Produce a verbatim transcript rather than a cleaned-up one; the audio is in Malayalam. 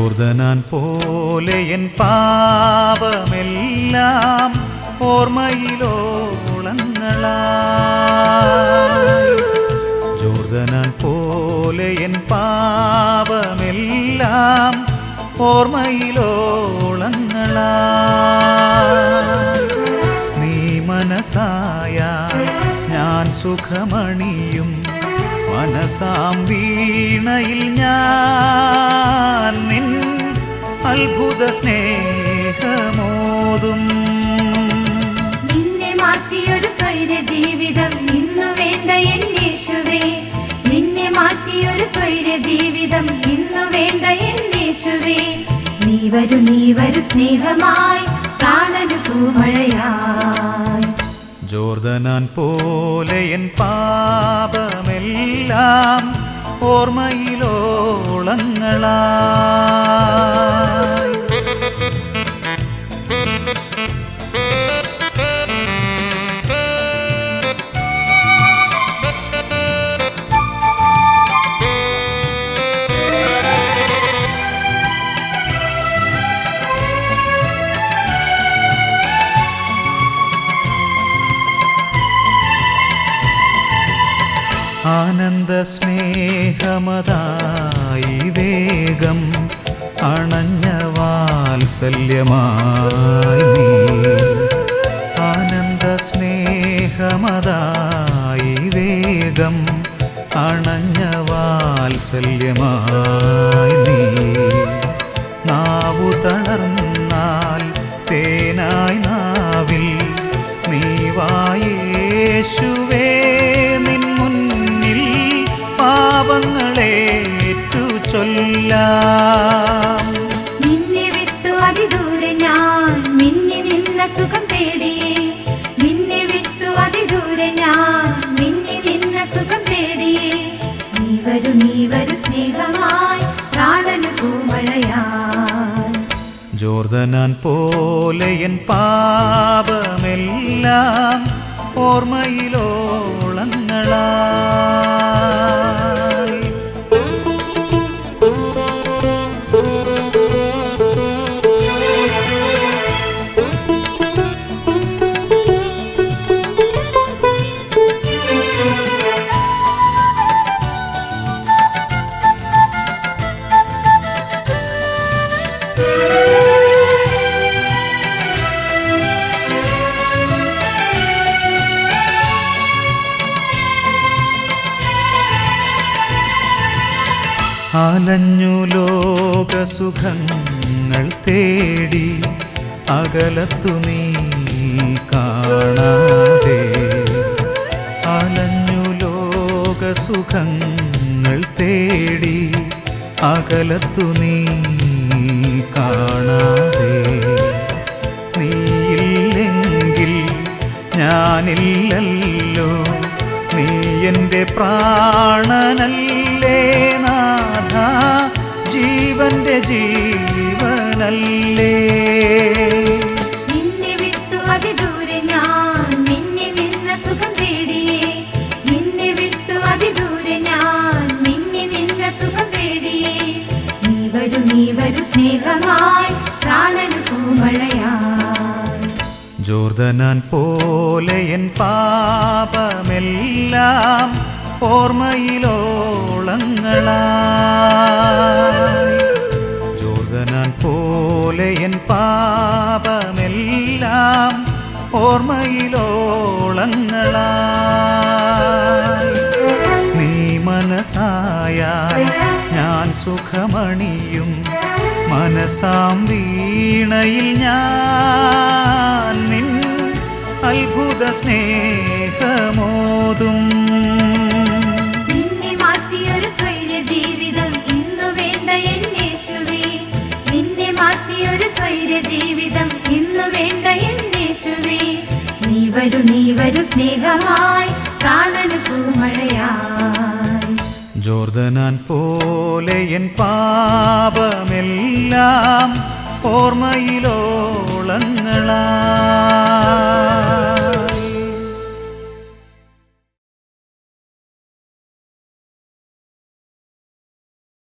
ജോർദാൻ പോലെ എൻ പാപമെല്ലാം ഓർമ്മയിലോളങ്ങളായി. ജോർദാൻ പോലെ എൻ പാപമെല്ലാം ഓർമ്മയിലോളങ്ങളായി. നീ മനസ്സായാൽ ഞാൻ സുഖമണിയും, മനസാം വീണയിൽ ഞാൻ നിൻ അത്ഭുത സ്നേഹമോതും. നിന്നെ മാറ്റിയൊരു സ്വൈര ജീവിതം ഇന്നു വേണ്ട എൻ യേശുവേ. നിന്നെ മാറ്റിയൊരു സ്വൈര ജീവിതം ഇന്നു വേണ്ട എൻ യേശുവേ. നീ വരൂ നീ വരൂ സ്നേഹമായി, പ്രാണനു പൂമഴയായി. ജോർദാൻ പോലെ എൻ പാപമെല്ലാം ഓർമ്മയിലോളങ്ങളായി. ആനന്ദ സ്നേഹമതായി വേഗം അണഞ്ഞ വാത്സല്യമായി നീ. ആനന്ദ സ്നേഹമതായി വേഗം അണഞ്ഞ വാത്സല്യമായി നീ. നാവു തളർന്നാൽ തേനായി നാവിൽ നീ വായേശുവേ. പാപങ്ങളേറ്റു ചൊല്ലാം. നിന്നെ വിട്ടു അതിദൂരെ ഞാൻ മിന്നി നിന്ന സുഖം തേടിയേ. നിന്നെ വിട്ടു അതിദൂരെ ഞാൻ മിന്നി നിന്ന സുഖം തേടിയേ. നീ വരൂ നീ വരൂ സ്നേഹമായി, പ്രാണനു പൂമഴയായി. ജോർദാൻ പോലെ എൻ പാപമെല്ലാം ഓർമ്മയിലോളങ്ങളായി. അലഞ്ഞു ലോകസുഖങ്ങൾ തേടി അകലത്തു നീ കാണാതെ. അലഞ്ഞു ലോകസുഖങ്ങൾ തേടി അകലത്തു നീ കാണാതെ. നീയില്ലെങ്കിൽ ഞാനില്ലല്ലോ, നീ എൻ്റെ പ്രാണനല്ലേ നാഥ, ജീവന്റെ ജീവനല്ലേ. നിന്നെ വിട്ടു അതിദൂരെ ഞാൻ മിന്നി നിന്ന സുഖം തേടിയേ. നിന്നെ വിട്ടു അതിദൂരെ ഞാൻ മിന്നി നിന്ന സുഖം തേടിയേ. നീ വരൂ നീ വരൂ സ്നേഹമായി, പ്രാണനു പൂമഴയായി. ജോർദാൻ പോലെ എൻ പാപമെല്ലാം ഓർമ്മയിലോളങ്ങളായി. ജോർദാൻ പോലെ എൻ പാപമെല്ലാം ഓർമ്മയിലോളങ്ങളായി. നീ മനസ്സായാൽ ഞാൻ സുഖമണിയും, മനസാം വീണയിൽ ഞാൻ നിൻ അത്ഭുത സ്നേഹമോതും. നിന്നെ മാറ്റിയൊരു സ്വൈര ജീവിതം ഇന്നു വേണ്ട എൻ യേശുവേ. നിന്നെ മാറ്റിയൊരു സ്വൈര ജീവിതം ഇന്നു വേണ്ട എൻ യേശുവേ. നീ വരൂ നീ വരൂ സ്നേഹമായി, പ്രാണനു പൂമഴയായി. ജോർദാൻ പോലെ എൻ പാപമെല്ലാം ഓർമ്മയിലോളങ്ങളായി.